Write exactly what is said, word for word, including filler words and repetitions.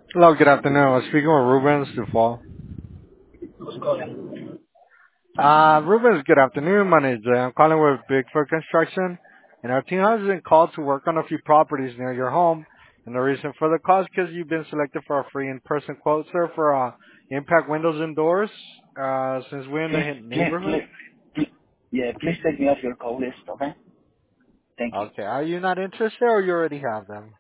Hello, good afternoon. I'm speaking with Rubens Duval. Who's calling? Uh, Rubens, good afternoon. My name is Jay. I'm calling with Bigfoot Construction, and our team has been called to work on a few properties near your home. And the reason for the call is because you've been selected for a free in-person quote, sir, for uh, impact windows and doors. Uh, since we're in the Please, hit please, neighborhood. please, please, yeah, please take me off your call list, okay? Thank you. Okay, are you not interested, or you already have them?